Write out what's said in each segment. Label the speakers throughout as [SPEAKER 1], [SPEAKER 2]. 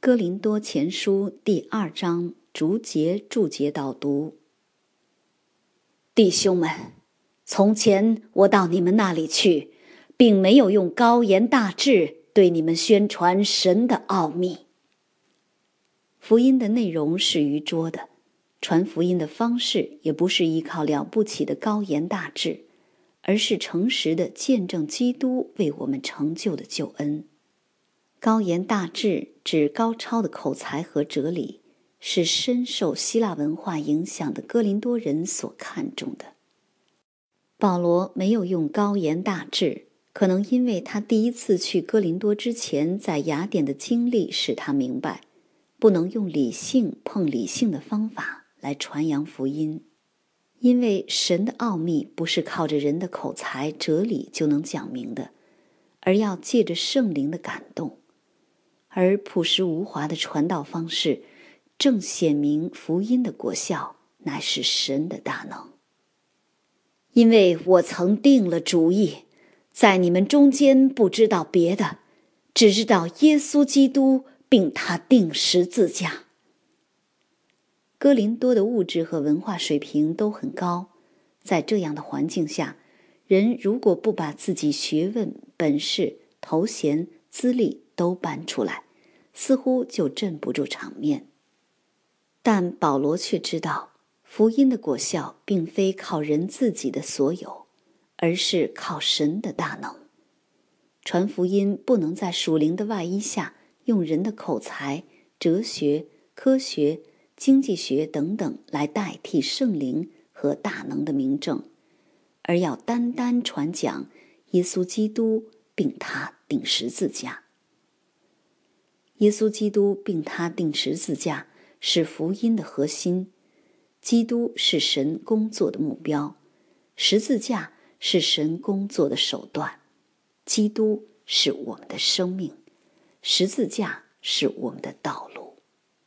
[SPEAKER 1] 哥林多前书第2章逐节注解导读。弟兄们，从前我到你们那里去，并没有用高言大志对你们宣传神的奥秘。福音的内容是愚拙的，传福音的方式也不是依靠了不起的高言大志，而是诚实的见证基督为我们成就的救恩。高言大志指高超的口才和哲理，是深受希腊文化影响的哥林多人所看重的。保罗没有用高言大志，可能因为他第一次去哥林多之前在雅典的经历使他明白，不能用理性碰理性的方法来传扬福音，因为神的奥秘不是靠着人的口才哲理就能讲明的，而要借着圣灵的感动。而朴实无华的传道方式，正显明福音的果效乃是神的大能。因为我曾定了主意，在你们中间不知道别的，只知道耶稣基督并他钉十字架。哥林多的物质和文化水平都很高，在这样的环境下，人如果不把自己学问、本事、头衔、资历都搬出来，似乎就镇不住场面。但保罗却知道，福音的果效并非靠人自己的所有，而是靠神的大能。传福音不能在属灵的外衣下用人的口才、哲学、科学、经济学等等来代替圣灵和大能的明证，而要单单传讲耶稣基督并他钉十字架。耶稣基督并他钉十字架是福音的核心，基督是神工作的目标，十字架是神工作的手段，基督是我们的生命，十字架是我们的道路。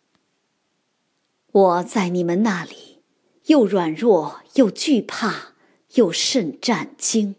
[SPEAKER 1] 我在你们那里，又软弱，又惧怕，又甚战惊。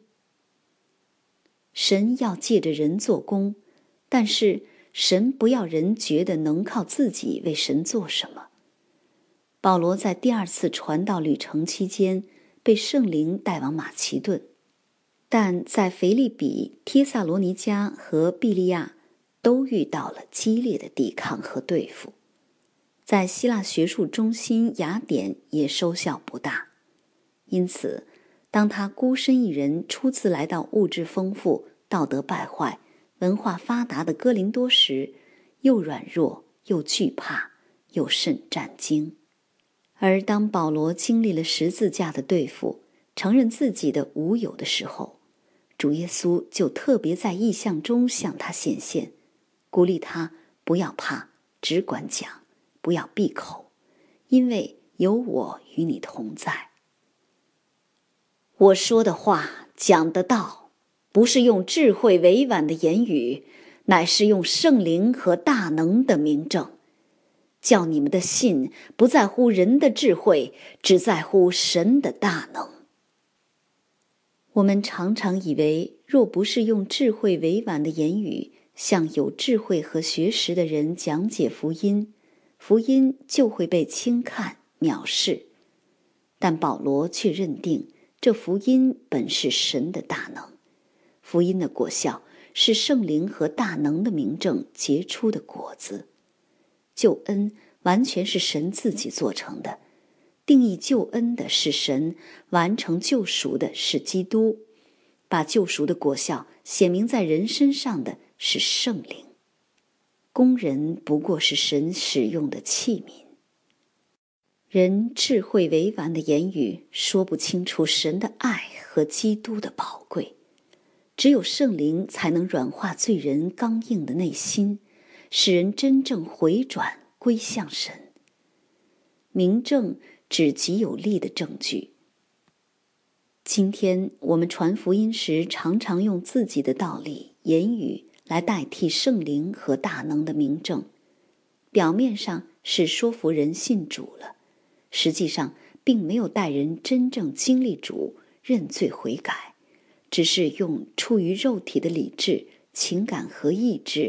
[SPEAKER 1] 神要借着人做工，但是神不要人觉得能靠自己为神做什么。保罗在第2次传道旅程期间被圣灵带往马其顿，但在腓立比、帖撒罗尼迦和庇利亚都遇到了激烈的抵抗和对付。在希腊学术中心雅典也收效不大，因此当他孤身一人初次来到物质丰富、道德败坏、文化发达的哥林多时，又软弱，又惧怕，又甚战惊。而当保罗经历了十字架的对付，承认自己的无有的时候，主耶稣就特别在异象中向他显现，鼓励他不要怕，只管讲，不要闭口，因为有我与你同在。我说的话，讲的道，不是用智慧委婉的言语，乃是用圣灵和大能的明证，叫你们的信不在乎人的智慧，只在乎神的大能。我们常常以为，若不是用智慧委婉的言语向有智慧和学识的人讲解福音，福音就会被轻看藐视。但保罗却认定，这福音本是神的大能，福音的果效是圣灵和大能的明证结出的果子。救恩完全是神自己做成的，定义救恩的是神，完成救赎的是基督，把救赎的果效显明在人身上的是圣灵。工人不过是神使用的器皿。人智慧委婉的言语说不清楚神的爱和基督的宝贵，只有圣灵才能软化罪人刚硬的内心，使人真正回转归向神。明证指极有力的证据。今天我们传福音时，常常用自己的道理、言语来代替圣灵和大能的明证，表面上是说服人信主了，实际上并没有带人真正经历主、认罪悔改，只是用出于肉体的理智、情感和意志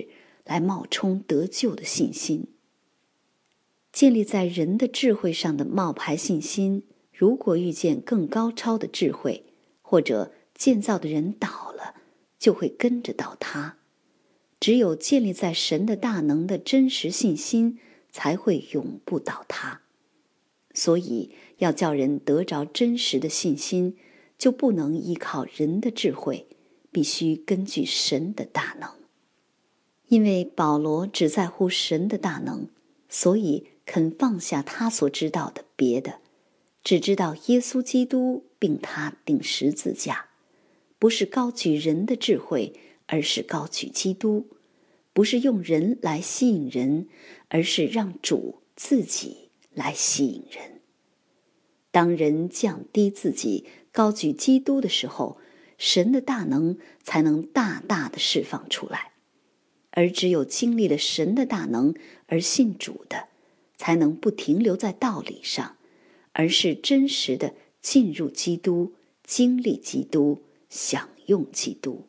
[SPEAKER 1] 来冒充得救的信心。建立在人的智慧上的冒牌信心，如果遇见更高超的智慧，或者建造的人倒了，就会跟着倒塌。只有建立在神的大能的真实信心，才会永不倒塌。所以要叫人得着真实的信心，就不能依靠人的智慧，必须根据神的大能。因为保罗只在乎神的大能，所以肯放下他所知道的别的，只知道耶稣基督并他钉十字架，不是高举人的智慧，而是高举基督；不是用人来吸引人，而是让主自己来吸引人。当人降低自己，高举基督的时候，神的大能才能大大的释放出来。而只有经历了神的大能而信主的，才能不停留在道理上，而是真实的进入基督，经历基督，享用基督。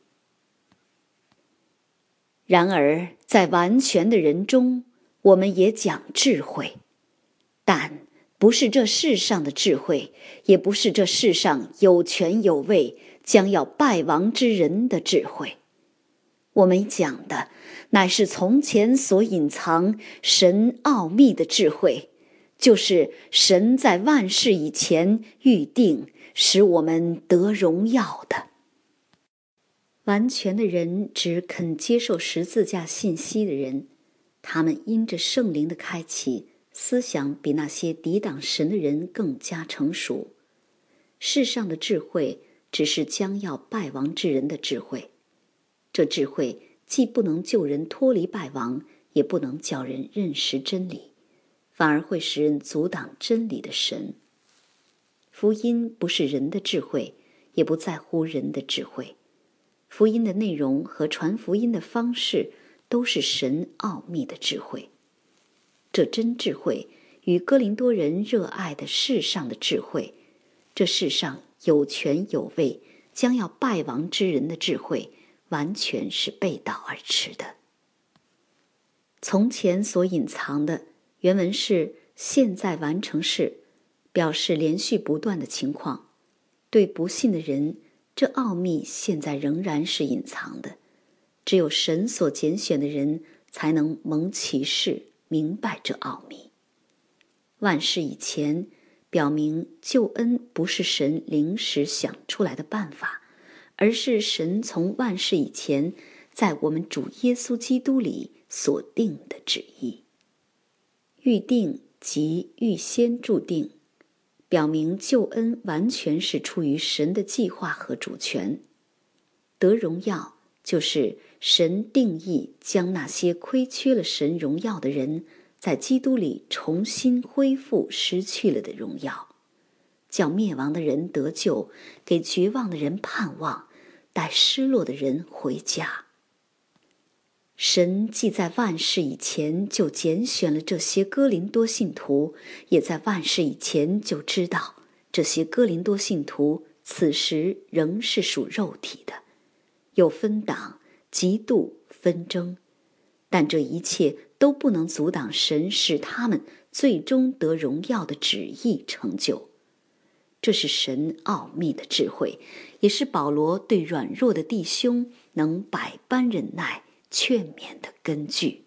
[SPEAKER 1] 然而在完全的人中，我们也讲智慧，但不是这世上的智慧，也不是这世上有权有位将要败亡之人的智慧。我们讲的乃是从前所隐藏神奥秘的智慧，就是神在万事以前预定使我们得荣耀的。完全的人只肯接受十字架信息的人，他们因着圣灵的开启，思想比那些抵挡神的人更加成熟。世上的智慧只是将要败亡之人的智慧，这智慧既不能救人脱离败亡，也不能叫人认识真理，反而会使人阻挡真理的神。福音不是人的智慧，也不在乎人的智慧。福音的内容和传福音的方式都是神奥秘的智慧。这真智慧与哥林多人热爱的世上的智慧，这世上有权有位将要败亡之人的智慧，完全是背道而驰的。从前所隐藏的，原文是现在完成式，表示连续不断的情况。对不信的人，这奥秘现在仍然是隐藏的，只有神所拣选的人才能蒙启示，明白这奥秘。万事以前，表明救恩不是神临时想出来的办法，而是神从万事以前在我们主耶稣基督里所定的旨意。预定即预先注定，表明救恩完全是出于神的计划和主权。得荣耀就是神定义将那些亏缺了神荣耀的人，在基督里重新恢复失去了的荣耀，叫灭亡的人得救，给绝望的人盼望，带失落的人回家。神既在万事以前就拣选了这些哥林多信徒，也在万事以前就知道这些哥林多信徒此时仍是属肉体的，有分党、嫉妒、纷争，但这一切都不能阻挡神使他们最终得荣耀的旨意成就。这是神奥秘的智慧，也是保罗对软弱的弟兄能百般忍耐劝勉的根据。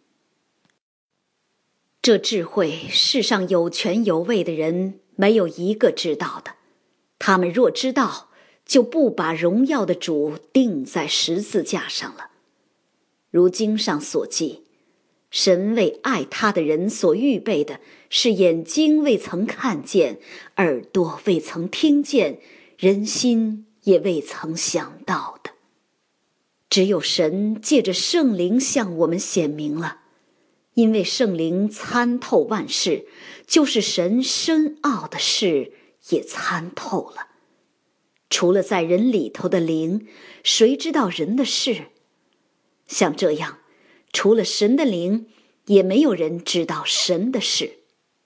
[SPEAKER 1] 这智慧世上有权有位的人没有一个知道的，他们若知道，就不把荣耀的主钉在十字架上了。如经上所记，神为爱他的人所预备的，是眼睛未曾看见，耳朵未曾听见，人心也未曾想到的。只有神借着圣灵向我们显明了，因为圣灵参透万事，就是神深奥的事也参透了。除了在人里头的灵，谁知道人的事？像这样，除了神的灵，也没有人知道神的事。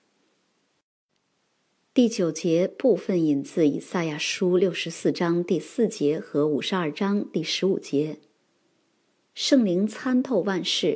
[SPEAKER 1] 第9节部分引自以赛亚书64章第4节和52章第15节。圣灵参透万事，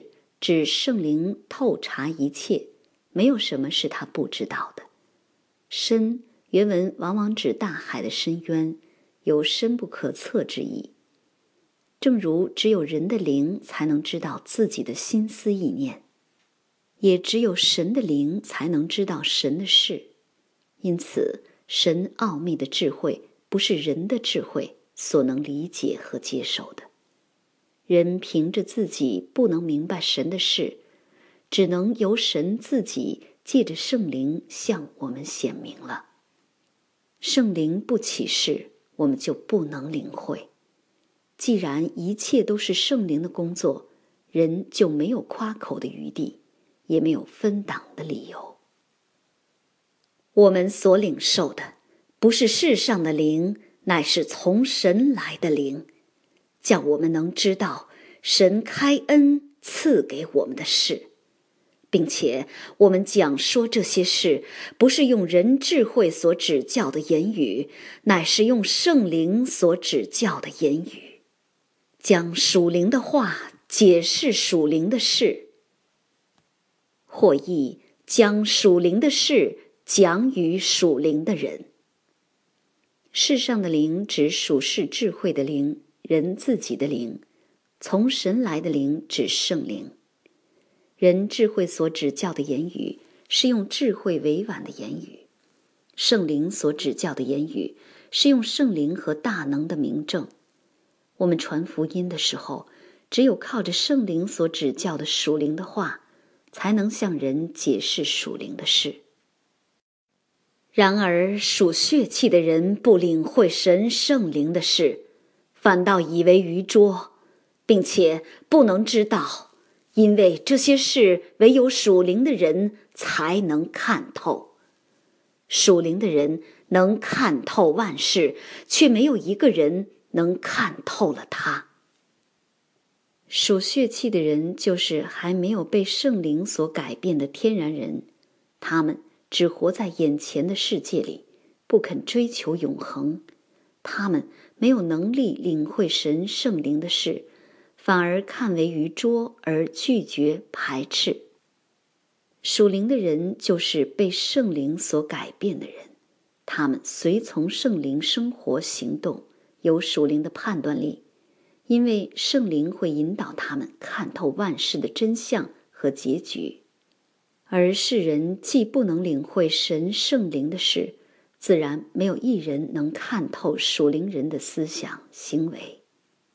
[SPEAKER 1] 指圣灵透察一切，没有什么是他不知道的。深原文往往指大海的深渊，有深不可测之意。正如只有人的灵才能知道自己的心思意念，也只有神的灵才能知道神的事。因此，神奥秘的智慧不是人的智慧所能理解和接受的。人凭着自己不能明白神的事，只能由神自己借着圣灵向我们显明了。圣灵不启示，我们就不能领会。既然一切都是圣灵的工作，人就没有夸口的余地，也没有分党的理由。我们所领受的不是世上的灵，乃是从神来的灵，叫我们能知道神开恩赐给我们的事，并且我们讲说这些事，不是用人智慧所指教的言语，乃是用圣灵所指教的言语，将属灵的话解释属灵的事，或译将属灵的事讲与属灵的人。世上的灵指属世智慧的灵，人自己的灵；从神来的灵指圣灵。人智慧所指教的言语是用智慧委婉的言语，圣灵所指教的言语是用圣灵和大能的明证。我们传福音的时候，只有靠着圣灵所指教的属灵的话，才能向人解释属灵的事。然而属血气的人不领会神圣灵的事，反倒以为愚拙，并且不能知道，因为这些事唯有属灵的人才能看透。属灵的人能看透万事，却没有一个人能看透了他。属血气的人就是还没有被圣灵所改变的天然人，他们只活在眼前的世界里，不肯追求永恒。他们没有能力领会神圣灵的事，反而看为愚拙而拒绝排斥。属灵的人就是被圣灵所改变的人，他们随从圣灵生活行动，有属灵的判断力，因为圣灵会引导他们看透万事的真相和结局。而世人既不能领会神圣灵的事，自然没有一人能看透属灵人的思想行为。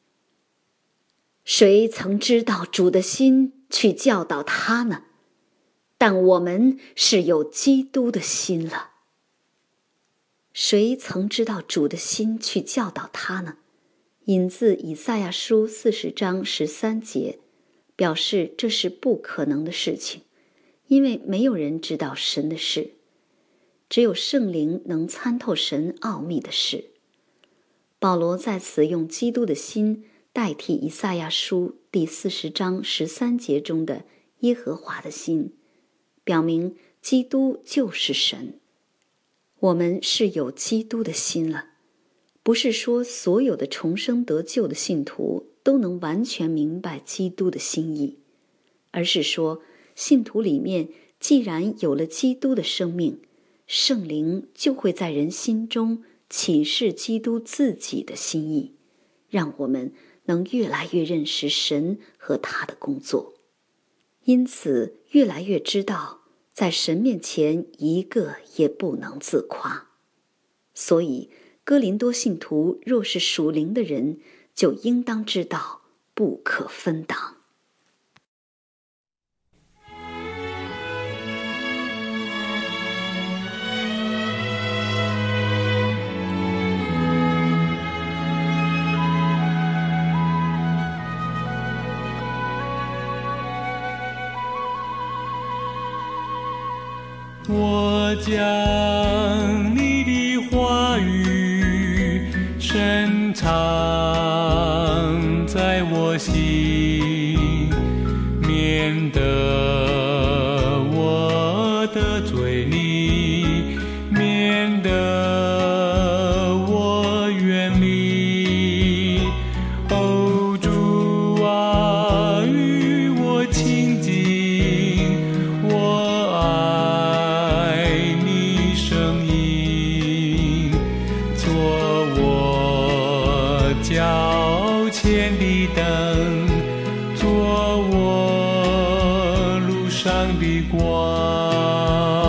[SPEAKER 1] 谁曾知道主的心去教导他呢？但我们是有基督的心了。谁曾知道主的心去教导他呢？引自以赛亚书40章13节，表示这是不可能的事情，因为没有人知道神的事，只有圣灵能参透神奥秘的事。保罗在此用基督的心代替以赛亚书第40章13节中的耶和华的心，表明基督就是神。我们是有基督的心了，不是说所有的重生得救的信徒都能完全明白基督的心意，而是说信徒里面既然有了基督的生命，圣灵就会在人心中启示基督自己的心意，让我们能越来越认识神和他的工作，因此越来越知道在神面前一个也不能自夸。所以哥林多信徒若是属灵的人，就应当知道不可分党。
[SPEAKER 2] 我将你的话语深藏在我心，免得我得罪你，免得我远离。哦，主啊，与我亲近脚前的灯，做我路上的光。